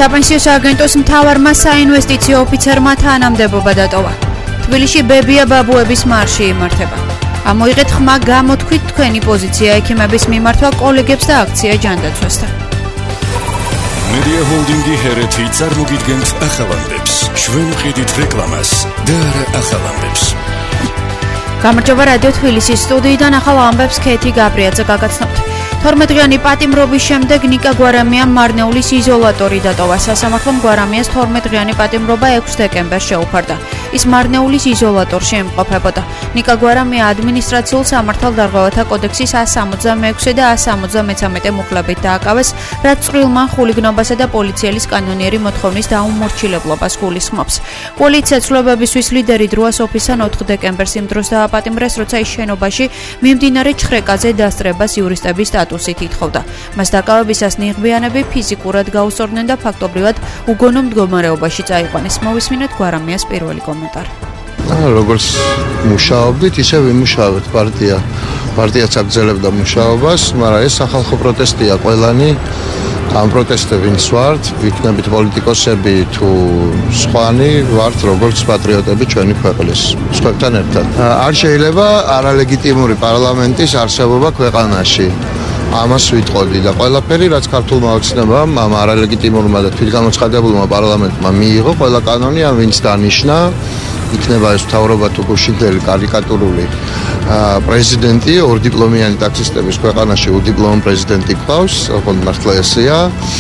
საპენსიო სააგენტოს მთავარმა საინვესტიციო ოფიცერმა თანამდებობა დატოვა. თბილისში ბებია ბაბუების მარში იმართება. ამოიღეთ ხმა გამოთქვით თქვენი პოზიცია ექიმების მიმართვა კოლეგებს და აქცია ჯანდაცვასთან. Media Holding-ი ჰერეთი წარმოგიდგენთ ახალამდებს. ჩვენ ვყიდით რეკლამას და არა ახალამდებს. გამარჯობა რადიო თბილისის სტუდიიდან ახალ ამბებს ქეთი გაბრიაძე გაგაცნობთ. 12-დღიანი პატიმრობის შემდეგ ნიკა გვარამიამ მარნეულის იზოლატორი დატოვა. სასამართლომ გვარამიას 12-დღიანი პატიმრობა 6 დეკემბერს შეუფარდა. ის მარნეულის იზოლატორში იმყოფებოდა. ნიკა გვარამია ადმინისტრაციულ სამართალდარღვევათა კოდექსის 166 და 173 მუხლებით დააკავეს, რაც წვრილმან ხულიგნობასა და პოლიციელის კანონიერი მოთხოვნის დაუმორჩილებლობას გულისხმობს. პოლიცია ცვლილებებისთვის ლიდერი დროა ოფისთან 4 დეკემბერს იმ დროს დააპატიმრეს, როცა ის შენობაში მიმდინარე ჩხრეკაზე დასწრებას იურისტების სტატუსით ითხოვდა. მას დაკავებისას ნიღბიანები ფიზიკურად გაუსწორდნენ და ფაქტობრივად უგონო მდგომარეობაში წაიყვანეს. მოვისმინოთ გვარამიას პირველი კომენტარი. როგორც მუშაობდით, ისე ვიმუშავებთ პარტიაც აგრძელებდა მუშაობას, მაგრამ ეს სახალხო პროტესტია ყველანი. ამ პროტესტებს ვართ, ვიქნებით პოლიტიკოსები თუ სხვანი, ვართ როგორც პატრიოტები ჩვენი ქვეყნის სხვებთან ერთად. არ შეიძლება არალეგიტიმური პარლამენტის არსებობა ქვეყანაში. ამას ვიტყოდი და ყველაფერი, რაც ქართულმა ოცნებამ, ამ არალეგიტიმურმა და თვითგამოცხადებულმა პარლამენტმა მიიღო, ყველა კანონი ამ ვინც დანიშნა, იქნება ეს მთავრობა თუ გუშინდელი კარიკატურული პრეზიდენტი, ორდიპლომიანი ტაქსისტების ქვეყანაში უდიპლომო პრეზიდენტი გყავს, ოღონდ მართლა ესეა.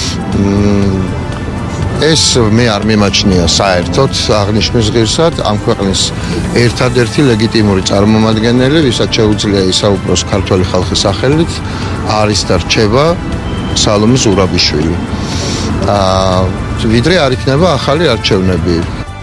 ეს მე არ მიმაჩნია საერთოდ აღნიშვნის ღირსად ამ ქვეყნის ერთადერთი ლეგიტიმური წარმომადგენელი, ვისაც შეუძლია ისაუბროს ქართული ხალხის სახელით, არის და რჩება სალომე ზურაბიშვილი. ვიდრე არ იქნება ახალი არჩევნები.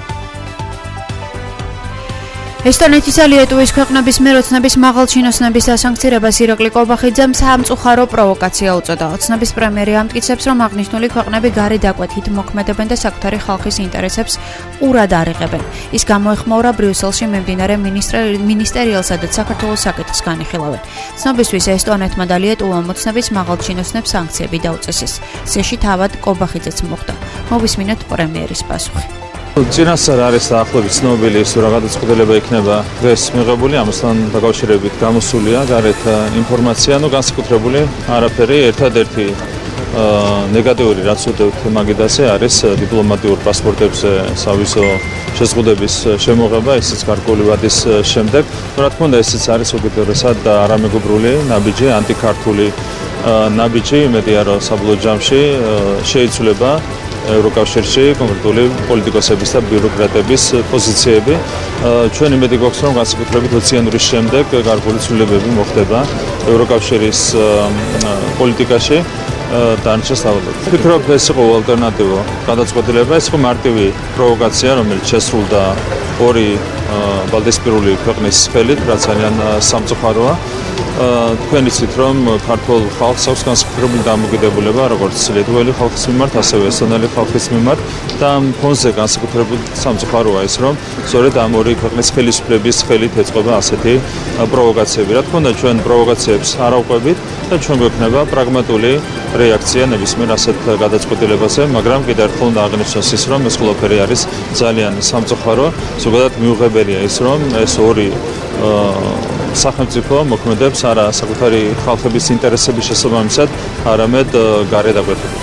ესტონეთისა ლიეტუვის ქვეყნების მეროცნების მაღალჩინოსნების დასანქცირებას ირაკლი კობახიძემ სამწუხარო პროვოკაცია უწოდა. ოცნების პრემიერი ამტკიცებს, რომ აღნიშნული ქვეყნები გარეთ დაკვეთით მოქმედებენ და საკუთარი ხალხის ინტერესებს ყურად არიღებენ. ის გამოეხმაურა ბრიუსელში მიმდინარე მინისტერიალსა და საქართველოს საკითხს განიხილავენ. ცნობისთვის ესტონეთმა და ლიეტუვამ ოცნების მაღალჩინოსნებს სანქციები დაუწესეს. სიაში თავად კობახიძეც მოხვდა. მოვისმინოთ პრემიერის პასუხი. წინასწარ არის დაახლოებით ცნობილი ის რა გადაწყვეტილება იქნება დღეს მიღებული, ამასთან დაკავშირებით გამოსულია გარეთ ინფორმაცია, განსაკუთრებული არაფერი, ერთადერთი ნეგატიური რაც უდევთ მაგიდაზე არის დიპლომატიურ პასპორტებზე სავიზო შეზღუდების შემოღება, ისიც გარკვეული ვადის შემდეგ. რა თქმა უნდა, ესეც არის უკიდურესად არამეგობრული ნაბიჯი, ანტიქართული ნაბიჯი, იმედია რომ საბოლოო ჯამში შეიცვლება ევროკავშირში კონკრეტული პოლიტიკოსების და ბიუროკრატების პოზიციები. ჩვენ იმედი გვაქვს, რომ განსაკუთრებით ოციანურის შემდეგ გარკვეული ცვლილებები მოხდება ევროკავშირის პოლიტიკაში დანარჩენ სტაბილურობით. ვფიქრობ, ეს იყო ალტერნატივო გადაწყვეტილება, ეს იყო მარტივი პროვოკაცია, რომელიც შესრულდა ორი ბალტიისპირული ქვეყნის ხელით, რაც ძალიან სამწუხაროა. თქვენ იცით, რომ ქართულ ხალხს აქვს განსაკუთრებული დამოკიდებულება, როგორც ლიტველი ხალხის მიმართ, ასევე ესტონელი ხალხის მიმართ და ამ ფონზე განსაკუთრებული სამწუხაროა ის, რომ სწორედ ამ ორი ქვეყნის ხელისუფლების ხელით ეწყობა ასეთი პროვოკაციები. რა თქმა უნდა, ჩვენ პროვოკაციებს არ ავყვებით და ჩვენ გვექნება პრაგმატული რეაქცია ნებისმიერ ასეთ გადაწყვეტილებაზე, მაგრამ კიდევ ერთხელ უნდა აღნიშნოს ის, რომ ეს ყველაფერი არის ძალიან სამწუხარო. ზოგადად მიუღებელია ის, რომ ეს ორი სახელმწიფო მოქმედებს არა საკუთარი ხალხების ინტერესების შესაბამისად, არამედ გარეთ დაკვეთებით.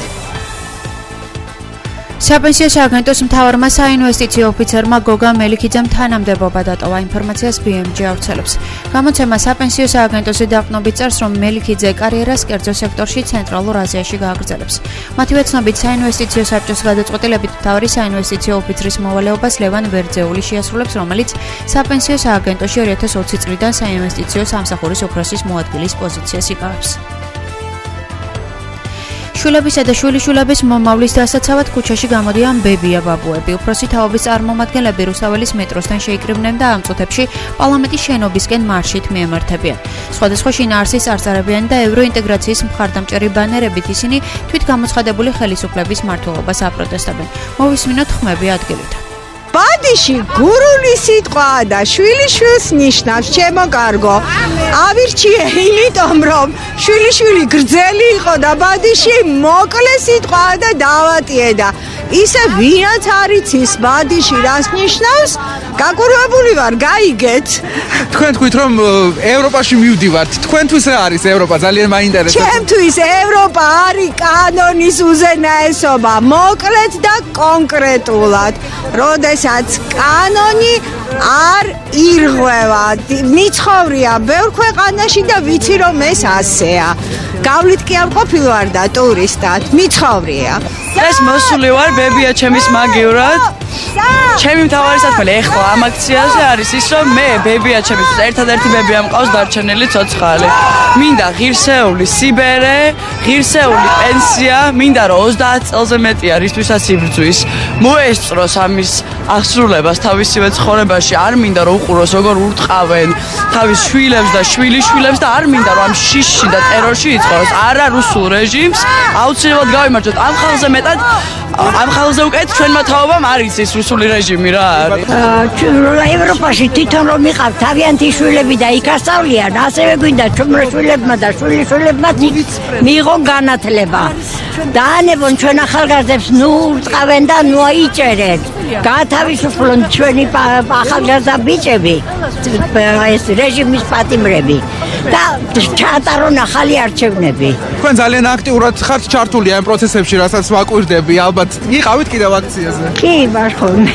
საპენსიო სააგენტოს მთავარმა საინვესტიციო ოფიცერმა გოგა მელიქიძემ თანამდებობა დატოვა. ინფორმაციას BMG ავრცელებს. გამოცემა საპენსიო სააგენტოზე დაყრდნობით წერს, რომ მელიქიძე კარიერას კერძო სექტორში ცენტრალურ აზიაში გააგრძელებს. მათივე ცნობით, საინვესტიციო საბჭოს გადაწყვეტილებით მთავარი საინვესტიციო ოფიცრის მოვალეობას ლევან ვერძეული შეასრულებს, რომელიც საპენსიო სააგენტოში 2020 წლიდან საინვესტიციო სამსახურის უფროსის მოადგილის პოზიციას იკავებს. შვილებისა და შვილიშვილების მომავლის დასაცავად ქუჩაში გამოდიან ბებია ბაბუები. უფროსი თაობის წარმომადგენლები რუსაველის მეტროსთან შეიკრიბნენ და ამ წუთებში პარლამენტის შენობისკენ მარშით მიემართებიან. სხვადასხვა შინაარსის წარწერებიანი და ევროინტეგრაციის მხარდამჭერი ბანერებით ისინი თვითგამოცხადებული ხელისუფლების მმართველობას აპროტესტებენ. მოვისმინოთ ხმები ადგილიდან. ბადიში გურული სიტყვაა და შვილიშვილს ნიშნავს, ჩემო კარგო. ავირჩიე იმიტომ, რომ შვილიშვილი გრძელი იყო და ბადიში მოკლე სიტყვაა და დავატიე და ისე ვინაც არ იცის ბადიში რას ნიშნავს, გაკურვებული ვარ, გაიგეთ. თქვენ თქვით რომ ევროპაში მივდივართ. თქვენთვის რა არის ევროპა? ძალიან მაინტერესებს. ჩემთვის ევროპა არის კანონის უზენაესობა, მოკლედ და კონკრეტულად. როდესაც კანონი არ ირღვევა, მიცხოვრია ბევრ ქვეყანაში და ვიცი რომ ეს ასეა. გავლით კი არ ყოფილვარ და ტურისტად, მიცხოვრია. ეს მოსული ვარ ბებია ჩემის მაგივრად. ჩემი მთავარი საქმე ეხლა ამ აქციაზე არის ის, რომ მე ბებია ჩემის ერთადერთი ბებია მყავს დარჩენილი ცოცხალი. მინდა ღირსეული სიბერე, ღირსეული პენსია, მინდა რომ 30 წელზე მეტი არისთვისაც იბრძვის. მოესწროს ამის აღსრულებას თავისივე ცხოვრებაში, არ მინდა რომ უყუროს როგორ ურტყავენ თავის შვილებს და შვილიშვილებს და არ მინდა რომ ამ შიშში და ტერორში იცხოვროს. არა რუსულ რეჟიმს, აუცილებლად გავიმარჯვოთ ამ ხალხზე მეტად ამ ხალხზე უკეთ ჩვენმა თაობამ არ იცის რუსული რეჟიმი რა არის. ევროპაში თვითონ რომ იყავ თავიანთი შვილები და იქ ასწავლიან, ასევე გვინდა ჩვენმა შვილებმა და შვილიშვილებმა მიიღონ განათლება. დაანებონ ჩვენ ახალგაზრდებს, ნუ ურტყავენ და ნუ აიჭერენ. გაათავისუფლონ ჩვენი ახალგაზრდა ბიჭები, ეს რეჟიმის პატიმრები და ჩაატარონ ახალი არჩევნები. თქვენ ძალიან აქტიურად ხართ ჩართული ამ პროცესებში, რასაც ვაკვირდები, ალბათ იყავით კიდევ აქციაზე. კი, მართლა.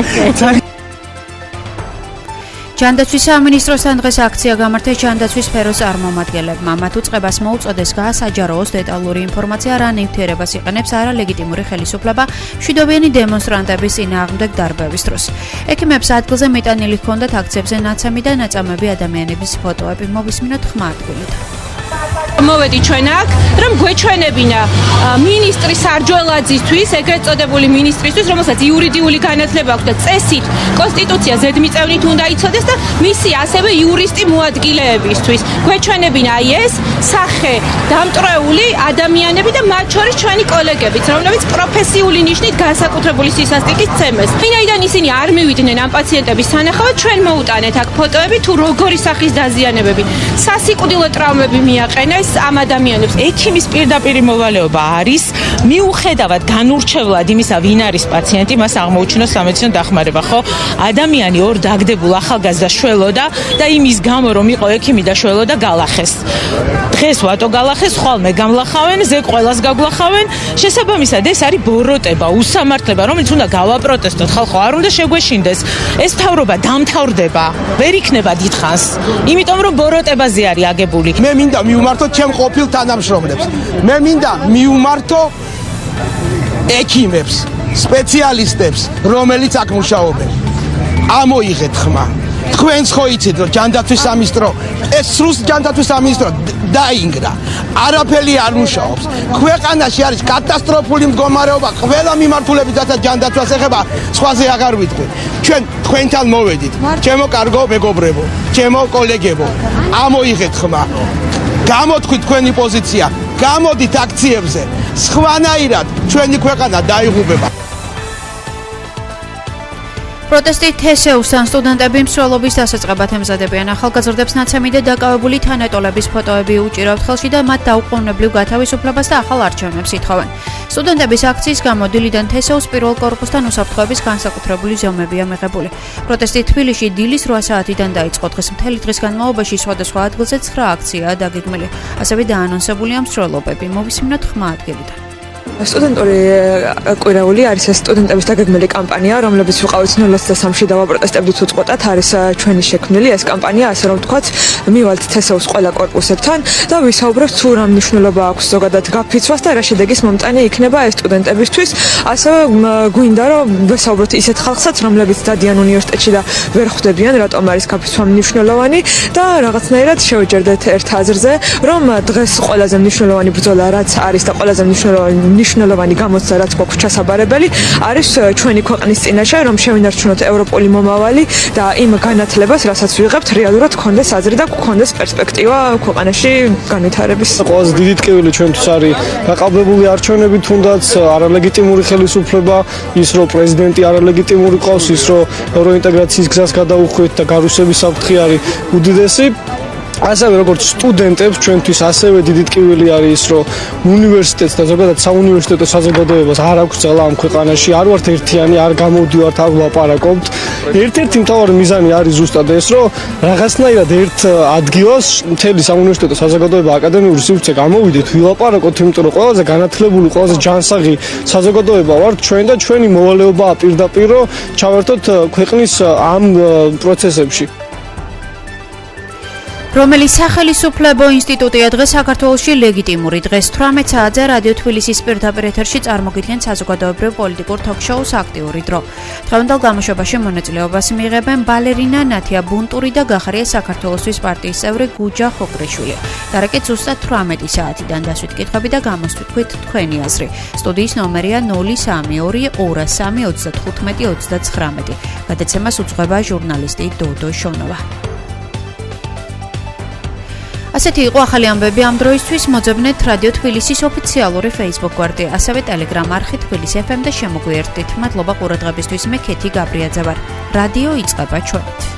ჯანდაცვის სამინისტროსთან დღეს აქცია გამართეს ჯანდაცვის სფეროს წარმომადგენლებმა. მათ უწყებას მოუწოდეს გაასაჯაროოს დეტალური ინფორმაცია, რა ნივთიერებას იყენებს არალეგიტიმური ხელისუფლება მშვიდობიანი დემონსტრანტების წინააღმდეგ დარბევის დროს. ექიმებს ადგილზე მიტანილი ჰქონდათ აქციებზე ნაცემი და ნაწამები ადამიანების ფოტოები. მოვისმინოთ ხმა ადგილიდან. მოვედი ჩვენ აქ, რომ გვეჩვენებინა მინისტრი სარჯველაძისთვის, ეგრეთ წოდებული მინისტრისთვის, რომელსაც იურიდიული განათლება აქვს და წესით კონსტიტუცია ზედმიწევნით უნდა იცოდეს და მისი ასევე იურისტი მოადგილეებისთვის. გვეჩვენებინა აი ეს სახე დამტვრეული ადამიანები და მათ შორის ჩვენი კოლეგებიც, რომლებიც პროფესიული ნიშნით განსაკუთრებული სისასტიკის ცემეს. ვინაიდან ისინი არ მივიდნენ ამ პაციენტების სანახავად, ჩვენ მოუტანეთ აქ ფოტოები თუ როგორი სახის დაზიანებები, სასიკვდილო ტრავმები მიაყენეს ამ ადამიანებს. ექიმის პირდაპირ მოვალეობა არის მიუხედავად განურჩევლად იმისა, ვინ არის პაციენტი, მას აღმოუჩინოს სამედიცინო დახმარება, ხო? ადამიანი ორ დაგდებულ ახალგაზრდა შველოდა და იმის გამო რომ იყო ექიმი და შველოდა გალახეს. დღეს ვატო გალახეს, ხვალმე გამლახავენ, ზეგ ყველას გაგლახავენ. შესაბამისად ეს არის ბოროტება, უსამართლება, რომელიც უნდა გავაპროტესტოთ. ხალხო არ უნდა შეგვეშინდეს. ეს მთავრობა დამთავრდება, ვერ იქნება დიდხანს. იმიტომ რომ ბოროტებაზე არის აგებული. მე მინდა მივმართო ჩემ ყოფილ თანამშრომლებს. მე მინდა მივმართო ექიმებს, სპეციალისტებს, რომელიც აქ მუშაობენ. ამოიღეთ ხმა. თქვენც ხო იცით რომ ჯანდაცვის სამინისტრო, ეს სრულ ჯანდაცვის სამინისტრო დაინგრა. არაფერი არ მუშაობს. ქვეყანაში არის კატასტროფული მდგომარეობა, ყველა მიმართულებით რასაც ჯანდაცვას ეხება, სხვაზე აღარ ვიტყვი. ჩვენ თქვენთან მოვედით. ჩემო კარგო მეგობრებო, ჩემო კოლეგებო, ამოიღეთ ხმა. გამოთქვით თქვენი პოზიცია, გამოდით აქციებზე, სხვანაირად ჩვენი ქვეყანა დაიღუპება. პროტესტით თესეუსთან სტუდენტები მსვლელობის დასაწყებად ემზადებიან. ახალგაზრდებს ნაცემი და დაკავებული თანატოლების ფოტოები უჭირავთ ხელში და მათ დაუყოვნებლივ გათავისუფლებას და ახალ არჩევნებს ითხოვენ. სტუდენტების აქციის გამო დილიდან თესეუს პირველ კორპუსთან უსაფრთხოების განსაკუთრებული ზომებია მიღებული. პროტესტი თბილისში დილის 8 საათიდან დაიწყო. დღეს მთელი დღის განმავლობაში სხვადასხვა ადგილზე 9 აქციაა დაგეგმილი. ასევე დაანონსებულია მსვლელობები. მოვისმინოთ ხმა ადგილიდან. სტუდენტური კვირაული არის სტუდენტების დაგეგმილი კამპანია, რომლებიც ვიყავით 0-3-ში დავაპროტესტებდით უწყოტად, არის ჩვენი შექმნილი ეს კამპანია, ასე რომ ვთქვათ, მივალთ თესეუს ყველა კორპუსებთან და ვისაუბრებთ თუ რა მნიშვნელობა აქვს ზოგადად გაფიცვას და რა შედეგის მომტანი იქნება ეს სტუდენტებისთვის. ასევე გვინდა რომ ვისაუბროთ ისეთ ხალხსაც, რომლებიც დადიან უნივერსიტეტში და ვერ ხვდებიან, რატომ არის გაფიცვა მნიშვნელოვანი და რაღაცნაირად შევეჯერდეთ ერთ აზრზე, რომ დღეს ყველაზე მნიშვნელოვანი ბრძოლა რაც არის და ყველაზე მნიშვნელოვანი მნიშვნელოვანი გამოცდა, რაც გვაქვს ჩასაბარებელი, არის ჩვენი ქვეყნის წინაშე, რომ შევინარჩუნოთ ევროპული მომავალი და იმ განათლებას, რასაც ვიღებთ, რეალურად გქონდეს აზრი და გქონდეს პერსპექტივა ქვეყანაში განვითარების. ყველაზე დიდი ტკივილი ჩვენთვის არის გაყალბებული არჩევნები, თუნდაც არალეგიტიმური ხელისუფლება, ის რომ პრეზიდენტი არალეგიტიმური ყავს, ის რომ ევროინტეგრაციის გზას გადაუხვით და გარუსების საფრთხე არის უდიდესი. ასევე როგორც სტუდენტებს ჩვენთვის ასევე დიდი ტკივილი არის ის, რომ უნივერსიტეტს და ზოგადად საუნივერსიტეტო საზოგადოებას არ აქვს ძალა ამ ქვეყანაში, არ ვართ ერთიანი, არ გამოვდივართ, არ ვლაპარაკობთ. ერთ-ერთი მთავარი მიზანი არის ზუსტად ეს, რომ რაღაცნაირად ერთ ადგილას მთელი საუნივერსიტეტო საზოგადოება აკადემიური სივრცე გამოვიდეთ, ვილაპარაკოთ, იმიტომ რომ ყველაზე განათლებული, ყველაზე ჯანსაღი საზოგადოება ვართ ჩვენ და ჩვენი მოვალეობაა პირდაპირ, რომ ჩავერთოთ ქვეყნის ამ პროცესებში. რომელიც სახელისუფლებო ინსტიტუტია დღეს საქართველოში ლეგიტიმური დღეს 18 საათზე რადიო თბილისის პირდაპირ ეთერში წარმოგიდგენთ საზოგადოებრივ პოლიტიკურ თოქ-შოუს აქტიური დრო. დღევანდელ გამოშვებაში მონაწილეობას მიიღებენ ბალერინა ნათია ბუნტური და გახარია საქართველოსთვის პარტიის წევრი გუჯა ხოქრიშვილი. დარეკეთ ზუსტად 18 საათიდან დასვით კითხვები და გამოსთქვით თქვენი აზრი. სტუდიის ნომერია 032 203 35 39. გადაცემას უძღვება ჟურნალისტი დოდო შონოვა. ასეთი იყო ახალი ამბები ამ დროისთვის. მოძებნეთ რადიო თბილისის ოფიციალური Facebook გვერდი, ასევე Telegram არხი თბილისი FM და შემოგვიერთდით. მადლობა ყურადღებისთვის. მე ქეთი გაბრიაძე ვარ. რადიო იწყება ჩვენით.